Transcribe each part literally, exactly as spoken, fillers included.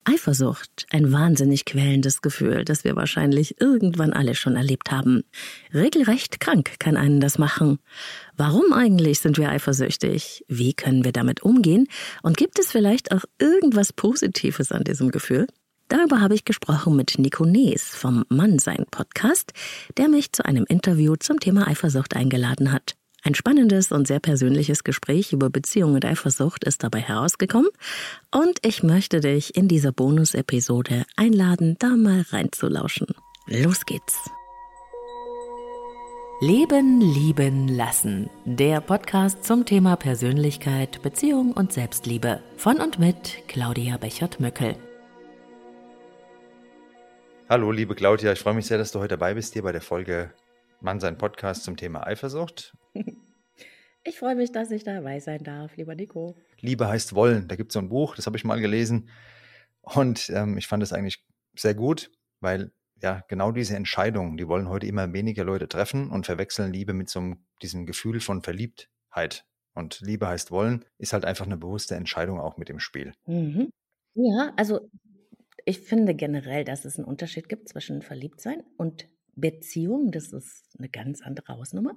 Eifersucht, ein wahnsinnig quälendes Gefühl, das wir wahrscheinlich irgendwann alle schon erlebt haben. Regelrecht krank kann einen das machen. Warum eigentlich sind wir eifersüchtig? Wie können wir damit umgehen? Und gibt es vielleicht auch irgendwas Positives an diesem Gefühl? Darüber habe ich gesprochen mit Nico Nees vom Mannsein-Podcast, der mich zu einem Interview zum Thema Eifersucht eingeladen hat. Ein spannendes und sehr persönliches Gespräch über Beziehung und Eifersucht ist dabei herausgekommen und ich möchte dich in dieser Bonus-Episode einladen, da mal reinzulauschen. Los geht's! Leben, lieben, lassen. Der Podcast zum Thema Persönlichkeit, Beziehung und Selbstliebe. Von und mit Claudia Bechert-Möckel. Hallo, liebe Claudia, ich freue mich sehr, dass du heute dabei bist, hier bei der Folge Mannsein-Podcast zum Thema Eifersucht. Ich freue mich, dass ich dabei sein darf, lieber Nico. Liebe heißt wollen. Da gibt es so ein Buch, das habe ich mal gelesen. Und ähm, ich fand es eigentlich sehr gut, weil ja genau diese Entscheidungen, die wollen heute immer weniger Leute treffen und verwechseln Liebe mit so einem, diesem Gefühl von Verliebtheit. Und Liebe heißt wollen, ist halt einfach eine bewusste Entscheidung auch mit dem Spiel. Mhm. Ja, also ich finde generell, dass es einen Unterschied gibt zwischen Verliebtsein und Beziehung. Das ist eine ganz andere Hausnummer.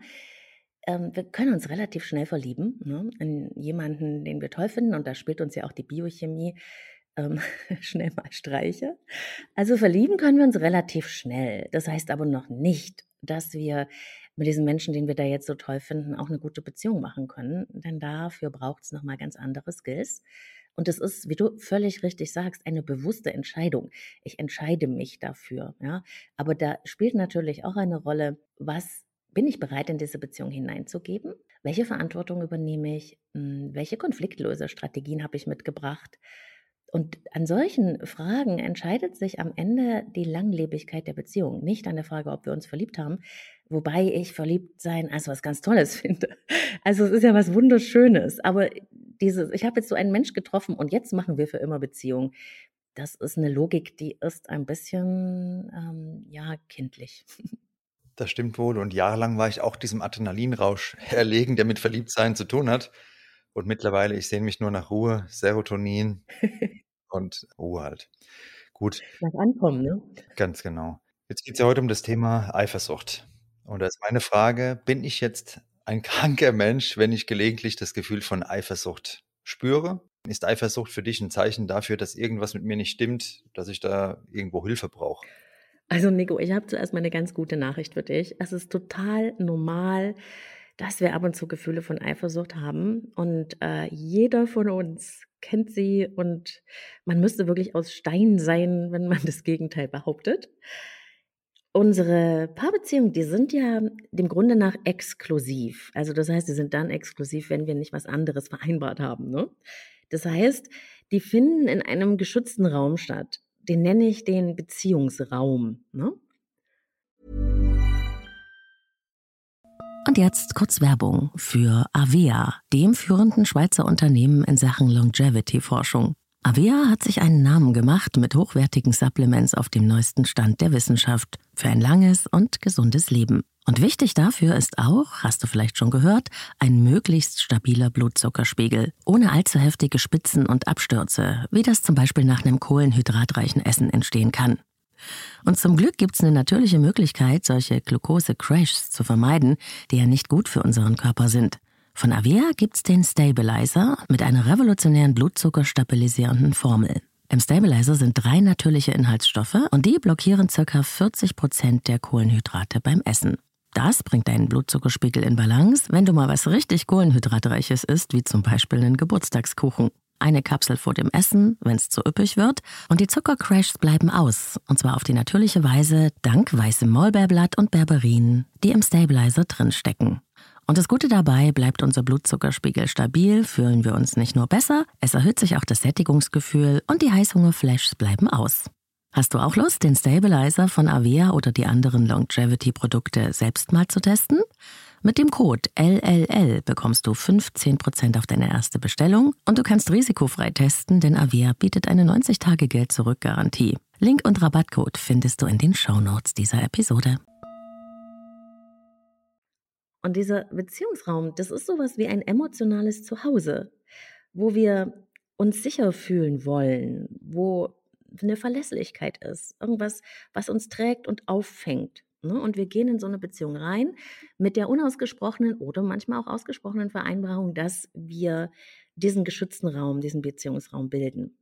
Ähm, wir können uns relativ schnell verlieben, ne, in jemanden, den wir toll finden. Und da spielt uns ja auch die Biochemie ähm, schnell mal Streiche. Also verlieben können wir uns relativ schnell. Das heißt aber noch nicht, dass wir mit diesem Menschen, den wir da jetzt so toll finden, auch eine gute Beziehung machen können. Denn dafür braucht es nochmal ganz andere Skills. Und es ist, wie du völlig richtig sagst, eine bewusste Entscheidung. Ich entscheide mich dafür. Ja? Aber da spielt natürlich auch eine Rolle, was bin ich bereit, in diese Beziehung hineinzugeben? Welche Verantwortung übernehme ich? Welche Konfliktlösestrategien habe ich mitgebracht? Und an solchen Fragen entscheidet sich am Ende die Langlebigkeit der Beziehung, nicht an der Frage, ob wir uns verliebt haben, wobei ich verliebt sein als was ganz Tolles finde. Also es ist ja was Wunderschönes, aber dieses, ich habe jetzt so einen Mensch getroffen und jetzt machen wir für immer Beziehung. Das ist eine Logik, die ist ein bisschen, ähm, ja, kindlich. Das stimmt wohl. Und jahrelang war ich auch diesem Adrenalinrausch erlegen, der mit Verliebtsein zu tun hat. Und mittlerweile, ich sehne mich nur nach Ruhe, Serotonin und Ruhe halt. Gut. Nach Ankommen, ne? Ganz genau. Jetzt geht es ja heute um das Thema Eifersucht. Und da ist meine Frage, bin ich jetzt ein kranker Mensch, wenn ich gelegentlich das Gefühl von Eifersucht spüre? Ist Eifersucht für dich ein Zeichen dafür, dass irgendwas mit mir nicht stimmt, dass ich da irgendwo Hilfe brauche? Also Nico, ich habe zuerst mal eine ganz gute Nachricht für dich. Es ist total normal, dass wir ab und zu Gefühle von Eifersucht haben und äh, jeder von uns kennt sie und man müsste wirklich aus Stein sein, wenn man das Gegenteil behauptet. Unsere Paarbeziehungen, die sind ja dem Grunde nach exklusiv. Also das heißt, die sind dann exklusiv, wenn wir nicht was anderes vereinbart haben, ne? Das heißt, die finden in einem geschützten Raum statt. Den nenne ich den Beziehungsraum, ne? Und jetzt kurz Werbung für Avea, dem führenden Schweizer Unternehmen in Sachen Longevity-Forschung. Avea hat sich einen Namen gemacht mit hochwertigen Supplements auf dem neuesten Stand der Wissenschaft für ein langes und gesundes Leben. Und wichtig dafür ist auch, hast du vielleicht schon gehört, ein möglichst stabiler Blutzuckerspiegel, ohne allzu heftige Spitzen und Abstürze, wie das zum Beispiel nach einem kohlenhydratreichen Essen entstehen kann. Und zum Glück gibt es eine natürliche Möglichkeit, solche Glucose-Crashs zu vermeiden, die ja nicht gut für unseren Körper sind. Von Avea gibt's den Stabilizer mit einer revolutionären blutzuckerstabilisierenden Formel. Im Stabilizer sind drei natürliche Inhaltsstoffe und die blockieren ca. vierzig Prozent der Kohlenhydrate beim Essen. Das bringt deinen Blutzuckerspiegel in Balance, wenn du mal was richtig Kohlenhydratreiches isst, wie zum Beispiel einen Geburtstagskuchen. Eine Kapsel vor dem Essen, wenn es zu üppig wird, und die Zuckercrashs bleiben aus, und zwar auf die natürliche Weise dank weißem Maulbeerblatt und Berberin, die im Stabilizer drinstecken. Und das Gute dabei, bleibt unser Blutzuckerspiegel stabil, fühlen wir uns nicht nur besser, es erhöht sich auch das Sättigungsgefühl und die Heißhungerflashs bleiben aus. Hast du auch Lust, den Stabilizer von Avea oder die anderen Longevity-Produkte selbst mal zu testen? Mit dem Code L L L bekommst du fünfzehn Prozent auf deine erste Bestellung und du kannst risikofrei testen, denn Avea bietet eine neunzig Tage Geld-Zurück-Garantie. Link und Rabattcode findest du in den Shownotes dieser Episode. Und dieser Beziehungsraum, das ist sowas wie ein emotionales Zuhause, wo wir uns sicher fühlen wollen, wo eine Verlässlichkeit ist, irgendwas, was uns trägt und auffängt. Ne? Und wir gehen in so eine Beziehung rein mit der unausgesprochenen oder manchmal auch ausgesprochenen Vereinbarung, dass wir diesen geschützten Raum, diesen Beziehungsraum bilden.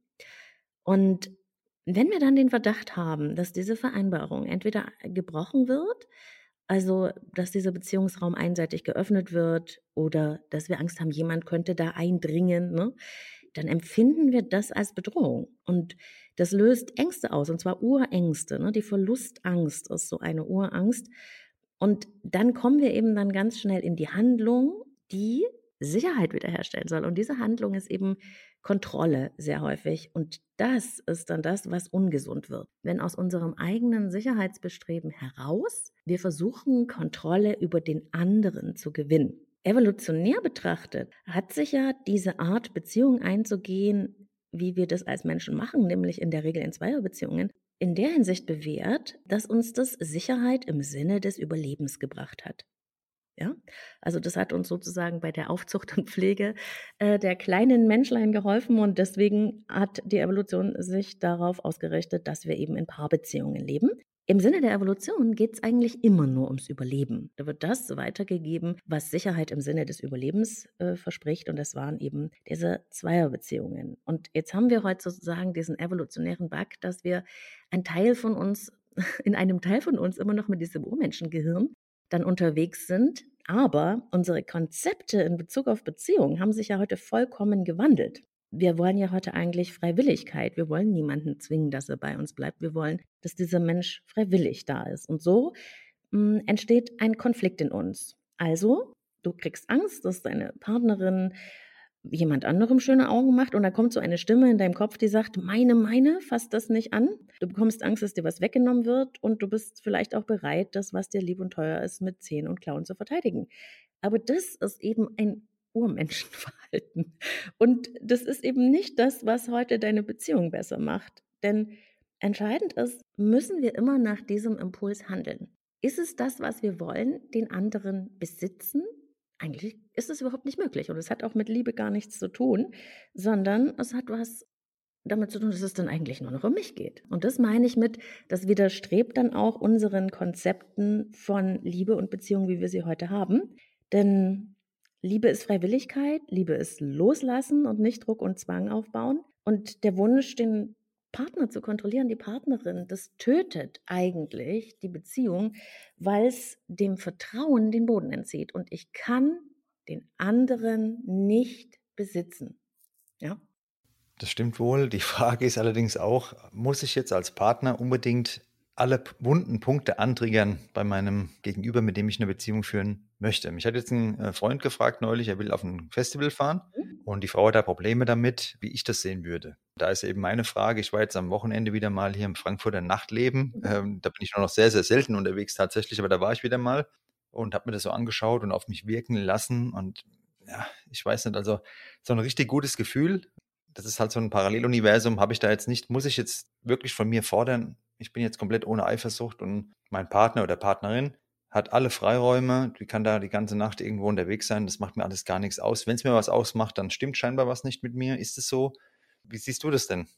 Und wenn wir dann den Verdacht haben, dass diese Vereinbarung entweder gebrochen wird, also dass dieser Beziehungsraum einseitig geöffnet wird oder dass wir Angst haben, jemand könnte da eindringen, ne, dann empfinden wir das als Bedrohung. Und das löst Ängste aus, und zwar Urängste. Ne? Die Verlustangst ist so eine Urangst. Und dann kommen wir eben dann ganz schnell in die Handlung, die Sicherheit wiederherstellen soll. Und diese Handlung ist eben Kontrolle sehr häufig. Und das ist dann das, was ungesund wird. Wenn aus unserem eigenen Sicherheitsbestreben heraus wir versuchen, Kontrolle über den anderen zu gewinnen. Evolutionär betrachtet hat sich ja diese Art, Beziehungen einzugehen, wie wir das als Menschen machen, nämlich in der Regel in Zweierbeziehungen, in der Hinsicht bewährt, dass uns das Sicherheit im Sinne des Überlebens gebracht hat. Ja, also das hat uns sozusagen bei der Aufzucht und Pflege äh, der kleinen Menschlein geholfen, und deswegen hat die Evolution sich darauf ausgerichtet, dass wir eben in Paarbeziehungen leben. Im Sinne der Evolution geht es eigentlich immer nur ums Überleben. Da wird das weitergegeben, was Sicherheit im Sinne des Überlebens äh, verspricht, und das waren eben diese Zweierbeziehungen. Und jetzt haben wir heute sozusagen diesen evolutionären Bug, dass wir ein Teil von uns, in einem Teil von uns immer noch mit diesem Urmenschengehirn dann unterwegs sind. Aber unsere Konzepte in Bezug auf Beziehungen haben sich ja heute vollkommen gewandelt. Wir wollen ja heute eigentlich Freiwilligkeit. Wir wollen niemanden zwingen, dass er bei uns bleibt. Wir wollen, dass dieser Mensch freiwillig da ist. Und so mh, entsteht ein Konflikt in uns. Also, du kriegst Angst, dass deine Partnerin jemand anderem schöne Augen macht, und da kommt so eine Stimme in deinem Kopf, die sagt, meine, meine, fass das nicht an. Du bekommst Angst, dass dir was weggenommen wird, und du bist vielleicht auch bereit, das, was dir lieb und teuer ist, mit Zähnen und Klauen zu verteidigen. Aber das ist eben ein Urmenschenverhalten. Und das ist eben nicht das, was heute deine Beziehung besser macht. Denn entscheidend ist, müssen wir immer nach diesem Impuls handeln. Ist es das, was wir wollen, den anderen besitzen? Eigentlich ist es überhaupt nicht möglich, und es hat auch mit Liebe gar nichts zu tun, sondern es hat was damit zu tun, dass es dann eigentlich nur noch um mich geht. Und das meine ich mit, das widerstrebt dann auch unseren Konzepten von Liebe und Beziehung, wie wir sie heute haben. Denn Liebe ist Freiwilligkeit, Liebe ist Loslassen und nicht Druck und Zwang aufbauen. Und der Wunsch, den Partner zu kontrollieren, die Partnerin, das tötet eigentlich die Beziehung, weil es dem Vertrauen den Boden entzieht. Und ich kann den anderen nicht besitzen. Ja? Das stimmt wohl. Die Frage ist allerdings auch, muss ich jetzt als Partner unbedingt alle p- wunden Punkte antriggern bei meinem Gegenüber, mit dem ich eine Beziehung führen möchte? Mich hat jetzt ein äh, Freund gefragt neulich, er will auf ein Festival fahren und die Frau hat da Probleme damit, wie ich das sehen würde. Da ist eben meine Frage, ich war jetzt am Wochenende wieder mal hier im Frankfurter Nachtleben. Ähm, da bin ich nur noch sehr, sehr selten unterwegs tatsächlich, aber da war ich wieder mal und habe mir das so angeschaut und auf mich wirken lassen. Und ja, ich weiß nicht, also so ein richtig gutes Gefühl. Das ist halt so ein Paralleluniversum, habe ich da jetzt nicht, muss ich jetzt wirklich von mir fordern, ich bin jetzt komplett ohne Eifersucht und mein Partner oder Partnerin hat alle Freiräume, die kann da die ganze Nacht irgendwo unterwegs sein, das macht mir alles gar nichts aus. Wenn es mir was ausmacht, dann stimmt scheinbar was nicht mit mir. Ist es so? Wie siehst du das denn?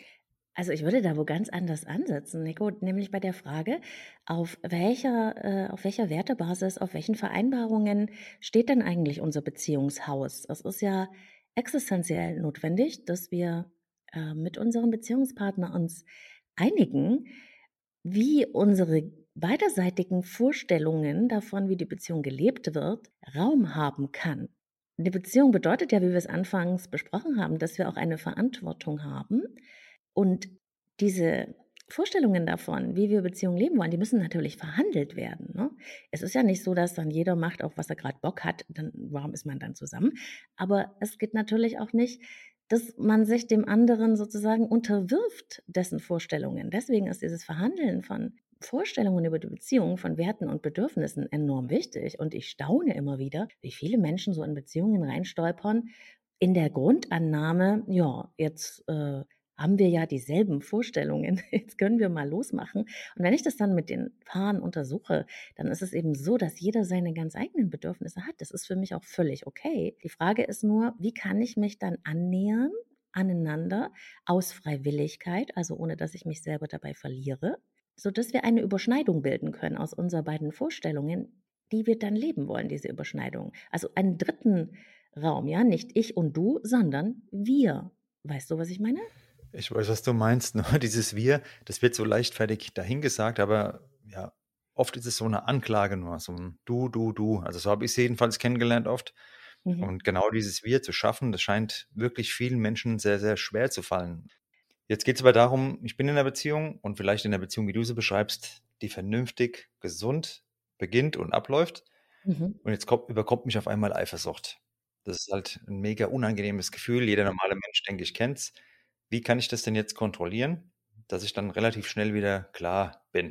Also ich würde da wo ganz anders ansetzen, Nico, nämlich bei der Frage, auf welcher, äh, auf welcher Wertebasis, auf welchen Vereinbarungen steht denn eigentlich unser Beziehungshaus? Es ist ja existenziell notwendig, dass wir äh, mit unserem Beziehungspartner uns einigen, wie unsere beiderseitigen Vorstellungen davon, wie die Beziehung gelebt wird, Raum haben kann. Eine Beziehung bedeutet ja, wie wir es anfangs besprochen haben, dass wir auch eine Verantwortung haben, und diese Vorstellungen davon, wie wir Beziehungen leben wollen, die müssen natürlich verhandelt werden. Ne? Es ist ja nicht so, dass dann jeder macht, auf was er gerade Bock hat, dann warum ist man dann zusammen? Aber es geht natürlich auch nicht, dass man sich dem anderen sozusagen unterwirft, dessen Vorstellungen. Deswegen ist dieses Verhandeln von Vorstellungen über die Beziehung, von Werten und Bedürfnissen enorm wichtig. Und ich staune immer wieder, wie viele Menschen so in Beziehungen reinstolpern, in der Grundannahme, ja, jetzt äh, haben wir ja dieselben Vorstellungen, jetzt können wir mal losmachen. Und wenn ich das dann mit den Paaren untersuche, dann ist es eben so, dass jeder seine ganz eigenen Bedürfnisse hat. Das ist für mich auch völlig okay. Die Frage ist nur, wie kann ich mich dann annähern aneinander aus Freiwilligkeit, also ohne dass ich mich selber dabei verliere, sodass wir eine Überschneidung bilden können aus unseren beiden Vorstellungen, die wir dann leben wollen, diese Überschneidung. Also einen dritten Raum, ja, nicht ich und du, sondern wir. Weißt du, was ich meine? Ich weiß, was du meinst. Nur dieses Wir, das wird so leichtfertig dahingesagt, aber ja, oft ist es so eine Anklage nur, so ein Du, Du, Du. Also so habe ich es jedenfalls kennengelernt oft. Mhm. Und genau dieses Wir zu schaffen, das scheint wirklich vielen Menschen sehr, sehr schwer zu fallen. Jetzt geht es aber darum, ich bin in einer Beziehung und vielleicht in einer Beziehung, wie du sie beschreibst, die vernünftig, gesund beginnt und abläuft. Mhm. Und jetzt kommt, überkommt mich auf einmal Eifersucht. Das ist halt ein mega unangenehmes Gefühl. Jeder normale Mensch, denke ich, kennt's. Wie kann ich das denn jetzt kontrollieren, dass ich dann relativ schnell wieder klar bin?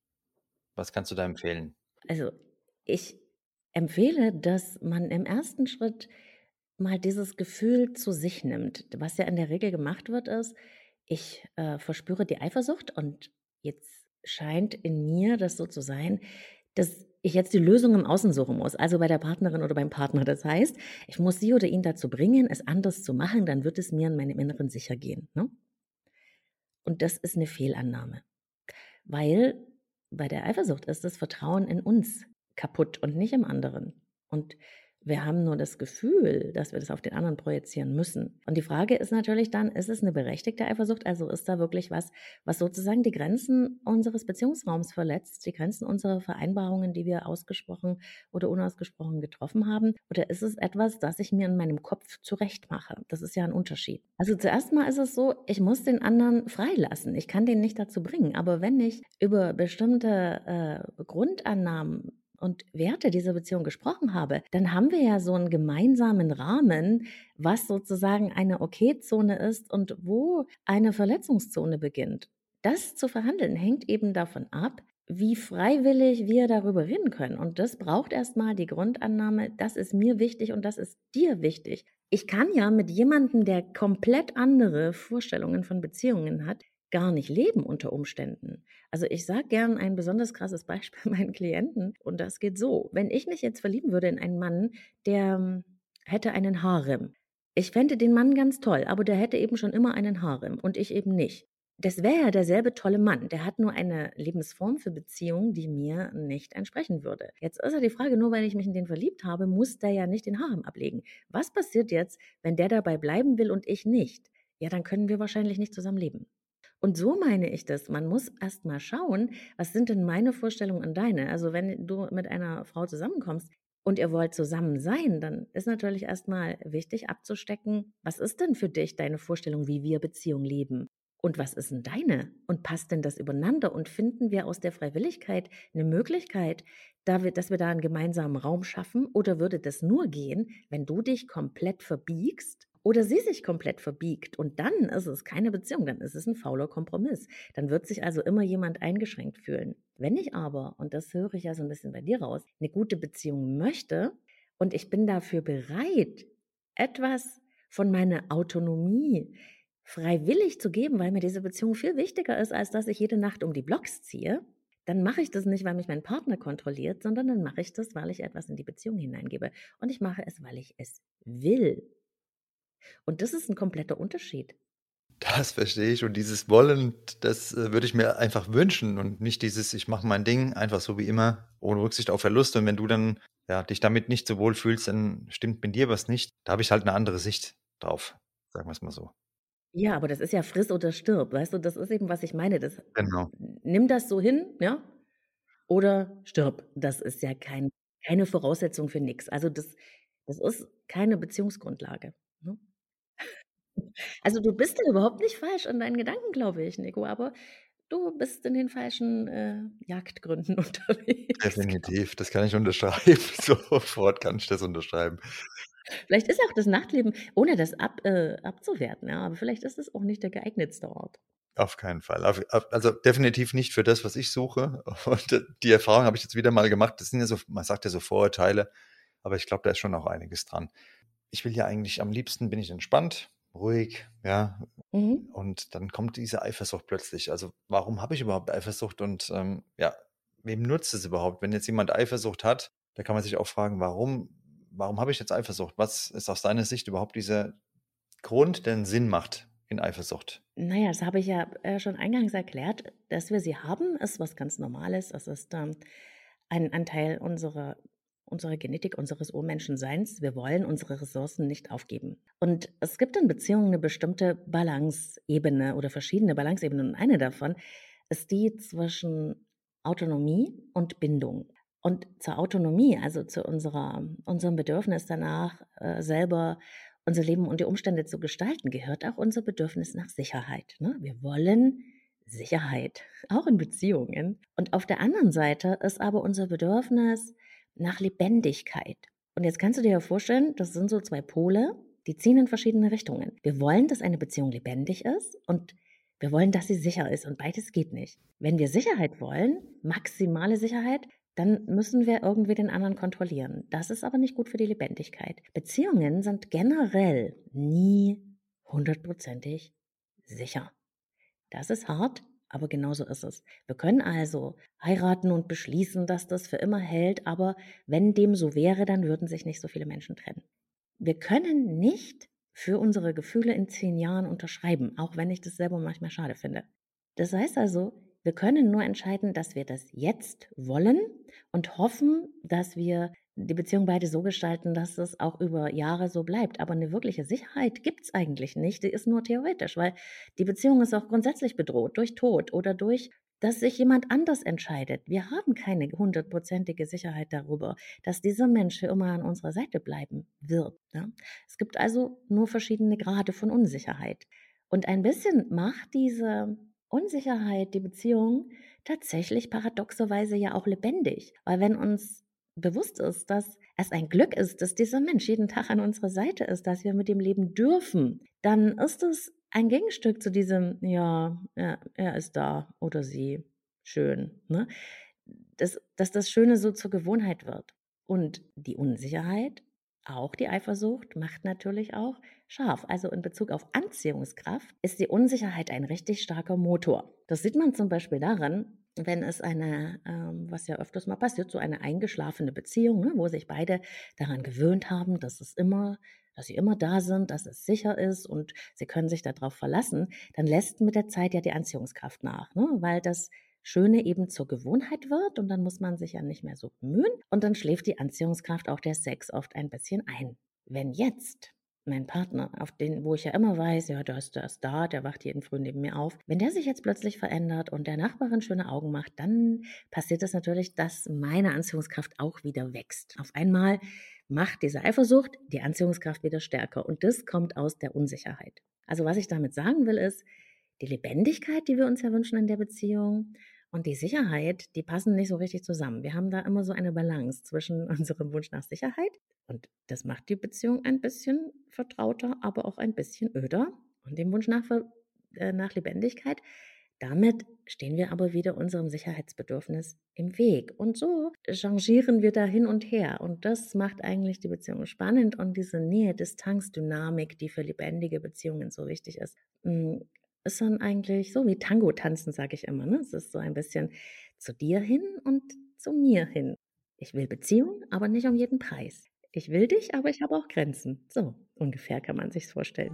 Was kannst du da empfehlen? Also, ich empfehle, dass man im ersten Schritt mal dieses Gefühl zu sich nimmt. Was ja in der Regel gemacht wird, ist, ich, äh, verspüre die Eifersucht und jetzt scheint in mir das so zu sein, dass ich jetzt die Lösung im Außen suchen muss, also bei der Partnerin oder beim Partner. Das heißt, ich muss sie oder ihn dazu bringen, es anders zu machen, dann wird es mir in meinem Inneren sicher gehen, ne? Und das ist 'ne Fehlannahme. Weil bei der Eifersucht ist das Vertrauen in uns kaputt und nicht im anderen. Und wir haben nur das Gefühl, dass wir das auf den anderen projizieren müssen. Und die Frage ist natürlich dann, ist es eine berechtigte Eifersucht? Also ist da wirklich was, was sozusagen die Grenzen unseres Beziehungsraums verletzt, die Grenzen unserer Vereinbarungen, die wir ausgesprochen oder unausgesprochen getroffen haben? Oder ist es etwas, das ich mir in meinem Kopf zurechtmache? Das ist ja ein Unterschied. Also zuerst mal ist es so, ich muss den anderen freilassen. Ich kann den nicht dazu bringen. Aber wenn ich über bestimmte äh, Grundannahmen und Werte dieser Beziehung gesprochen habe, dann haben wir ja so einen gemeinsamen Rahmen, was sozusagen eine Okay-Zone ist und wo eine Verletzungszone beginnt. Das zu verhandeln hängt eben davon ab, wie freiwillig wir darüber reden können. Und das braucht erstmal die Grundannahme, das ist mir wichtig und das ist dir wichtig. Ich kann ja mit jemandem, der komplett andere Vorstellungen von Beziehungen hat, gar nicht leben unter Umständen. Also ich sage gern ein besonders krasses Beispiel meinen Klienten und das geht so. Wenn ich mich jetzt verlieben würde in einen Mann, der ähm, hätte einen Harem. Ich fände den Mann ganz toll, aber der hätte eben schon immer einen Harem und ich eben nicht. Das wäre ja derselbe tolle Mann. Der hat nur eine Lebensform für Beziehungen, die mir nicht entsprechen würde. Jetzt ist ja die Frage, nur weil ich mich in den verliebt habe, muss der ja nicht den Harem ablegen. Was passiert jetzt, wenn der dabei bleiben will und ich nicht? Ja, dann können wir wahrscheinlich nicht zusammen leben. Und so meine ich das. Man muss erst mal schauen, was sind denn meine Vorstellungen und deine? Also, wenn du mit einer Frau zusammenkommst und ihr wollt zusammen sein, dann ist natürlich erst mal wichtig abzustecken, was ist denn für dich deine Vorstellung, wie wir Beziehung leben? Und was ist denn deine? Und passt denn das übereinander? Und finden wir aus der Freiwilligkeit eine Möglichkeit, da wir, dass wir da einen gemeinsamen Raum schaffen? Oder würde das nur gehen, wenn du dich komplett verbiegst oder sie sich komplett verbiegt? Und dann ist es keine Beziehung, dann ist es ein fauler Kompromiss. Dann wird sich also immer jemand eingeschränkt fühlen. Wenn ich aber, und das höre ich ja so ein bisschen bei dir raus, eine gute Beziehung möchte und ich bin dafür bereit, etwas von meiner Autonomie freiwillig zu geben, weil mir diese Beziehung viel wichtiger ist, als dass ich jede Nacht um die Blocks ziehe, dann mache ich das nicht, weil mich mein Partner kontrolliert, sondern dann mache ich das, weil ich etwas in die Beziehung hineingebe. Und ich mache es, weil ich es will. Und das ist ein kompletter Unterschied. Das verstehe ich. Und dieses Wollen, das äh, würde ich mir einfach wünschen und nicht dieses, ich mache mein Ding einfach so wie immer, ohne Rücksicht auf Verlust. Und wenn du dann ja, dich damit nicht so wohl fühlst, dann stimmt mit dir was nicht. Da habe ich halt eine andere Sicht drauf, sagen wir es mal so. Ja, aber das ist ja friss oder stirb, weißt du? Das ist eben, was ich meine. Das, Genau. nimm das so hin, ja, oder stirb. Das ist ja kein, keine Voraussetzung für nichts. Also das, das ist keine Beziehungsgrundlage. Ne? Also, du bist ja überhaupt nicht falsch in deinen Gedanken, glaube ich, Nico, aber du bist in den falschen, äh, Jagdgründen unterwegs, glaube ich. Definitiv, das kann ich unterschreiben. Sofort kann ich das unterschreiben. Vielleicht ist ja auch das Nachtleben, ohne das ab äh, abzuwerten, ja, aber vielleicht ist es auch nicht der geeignetste Ort. Auf keinen Fall. Auf, auf, also definitiv nicht für das, was ich suche. Und äh, die Erfahrung habe ich jetzt wieder mal gemacht. Das sind ja so, man sagt ja so Vorurteile, aber ich glaube, da ist schon auch einiges dran. Ich will ja eigentlich am liebsten bin ich entspannt, ruhig, ja. Mhm. Und dann kommt diese Eifersucht plötzlich. Also warum habe ich überhaupt Eifersucht und ähm, ja, wem nutzt es überhaupt? Wenn jetzt jemand Eifersucht hat, da kann man sich auch fragen, warum, warum habe ich jetzt Eifersucht? Was ist aus deiner Sicht überhaupt diese Grund, der einen Sinn macht in Eifersucht? Naja, das habe ich ja äh, schon eingangs erklärt, dass wir sie haben, ist was ganz Normales. Es ist ähm, ein Anteil unserer, unserer Genetik, unseres Urmenschenseins. Wir wollen unsere Ressourcen nicht aufgeben. Und es gibt in Beziehungen eine bestimmte Balanceebene oder verschiedene Balanceebenen. Und eine davon ist die zwischen Autonomie und Bindung. Und zur Autonomie, also zu unserer, unserem Bedürfnis danach, äh, selber unser Leben und die Umstände zu gestalten, gehört auch unser Bedürfnis nach Sicherheit. Ne? Wir wollen Sicherheit, auch in Beziehungen. Und auf der anderen Seite ist aber unser Bedürfnis nach Lebendigkeit. Und jetzt kannst du dir ja vorstellen, das sind so zwei Pole, die ziehen in verschiedene Richtungen. Wir wollen, dass eine Beziehung lebendig ist und wir wollen, dass sie sicher ist, und beides geht nicht. Wenn wir Sicherheit wollen, maximale Sicherheit, dann müssen wir irgendwie den anderen kontrollieren. Das ist aber nicht gut für die Lebendigkeit. Beziehungen sind generell nie hundertprozentig sicher. Das ist hart, aber genauso ist es. Wir können also heiraten und beschließen, dass das für immer hält, aber wenn dem so wäre, dann würden sich nicht so viele Menschen trennen. Wir können nicht für unsere Gefühle in zehn Jahren unterschreiben, auch wenn ich das selber manchmal schade finde. Das heißt also, wir können nur entscheiden, dass wir das jetzt wollen und hoffen, dass wir die Beziehung beide so gestalten, dass es auch über Jahre so bleibt. Aber eine wirkliche Sicherheit gibt es eigentlich nicht. Die ist nur theoretisch, weil die Beziehung ist auch grundsätzlich bedroht durch Tod oder durch, dass sich jemand anders entscheidet. Wir haben keine hundertprozentige Sicherheit darüber, dass dieser Mensch für immer an unserer Seite bleiben wird. Ja? Es gibt also nur verschiedene Grade von Unsicherheit. Und ein bisschen macht diese Unsicherheit die Beziehung tatsächlich paradoxerweise ja auch lebendig. Weil wenn uns bewusst ist, dass es ein Glück ist, dass dieser Mensch jeden Tag an unserer Seite ist, dass wir mit ihm leben dürfen, dann ist es ein Gegenstück zu diesem, ja, er, er ist da oder sie, schön. Ne? Dass, dass das Schöne so zur Gewohnheit wird. Und die Unsicherheit, auch die Eifersucht, macht natürlich auch scharf. Also in Bezug auf Anziehungskraft ist die Unsicherheit ein richtig starker Motor. Das sieht man zum Beispiel daran, wenn es eine, ähm, was ja öfters mal passiert, so eine eingeschlafene Beziehung, ne, wo sich beide daran gewöhnt haben, dass es immer, dass sie immer da sind, dass es sicher ist und sie können sich darauf verlassen, dann lässt mit der Zeit ja die Anziehungskraft nach, ne, weil das Schöne eben zur Gewohnheit wird und dann muss man sich ja nicht mehr so bemühen und dann schläft die Anziehungskraft, auch der Sex, oft ein bisschen ein. Wenn jetzt mein Partner, auf den, wo ich ja immer weiß, ja, der ist, der ist da, der wacht jeden Früh neben mir auf. Wenn der sich jetzt plötzlich verändert und der Nachbarin schöne Augen macht, dann passiert es natürlich, dass meine Anziehungskraft auch wieder wächst. Auf einmal macht diese Eifersucht die Anziehungskraft wieder stärker und das kommt aus der Unsicherheit. Also was ich damit sagen will, ist, die Lebendigkeit, die wir uns ja wünschen in der Beziehung, und die Sicherheit, die passen nicht so richtig zusammen. Wir haben da immer so eine Balance zwischen unserem Wunsch nach Sicherheit und das macht die Beziehung ein bisschen vertrauter, aber auch ein bisschen öder und dem Wunsch nach, äh, nach Lebendigkeit. Damit stehen wir aber wieder unserem Sicherheitsbedürfnis im Weg und so changieren wir da hin und her und das macht eigentlich die Beziehung spannend und diese Nähe-Distanz-Dynamik, die für lebendige Beziehungen so wichtig ist, ist dann eigentlich so wie Tango tanzen, sage ich immer. Ne? Es ist so ein bisschen zu dir hin und zu mir hin. Ich will Beziehung, aber nicht um jeden Preis. Ich will dich, aber ich habe auch Grenzen. So ungefähr kann man sich's vorstellen.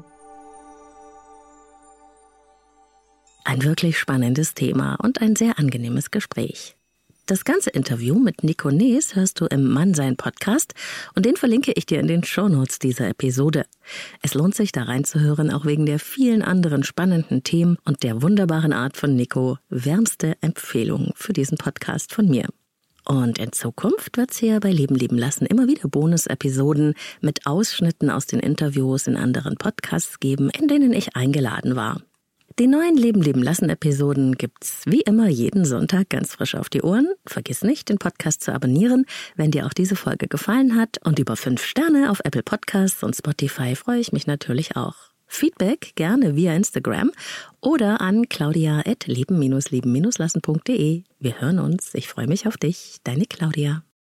Ein wirklich spannendes Thema und ein sehr angenehmes Gespräch. Das ganze Interview mit Nico Nees hörst du im Mannsein-Podcast und den verlinke ich dir in den Shownotes dieser Episode. Es lohnt sich, da reinzuhören, auch wegen der vielen anderen spannenden Themen und der wunderbaren Art von Nico. Wärmste Empfehlung für diesen Podcast von mir. Und in Zukunft wird es hier bei Leben lieben lassen immer wieder Bonus-Episoden mit Ausschnitten aus den Interviews in anderen Podcasts geben, in denen ich eingeladen war. Die neuen Leben leben lassen Episoden gibt's wie immer jeden Sonntag ganz frisch auf die Ohren. Vergiss nicht, den Podcast zu abonnieren, wenn dir auch diese Folge gefallen hat. Und über fünf Sterne auf Apple Podcasts und Spotify freue ich mich natürlich auch. Feedback gerne via Instagram oder an claudia at leben lieben lassen punkt de. Wir hören uns. Ich freue mich auf dich. Deine Claudia.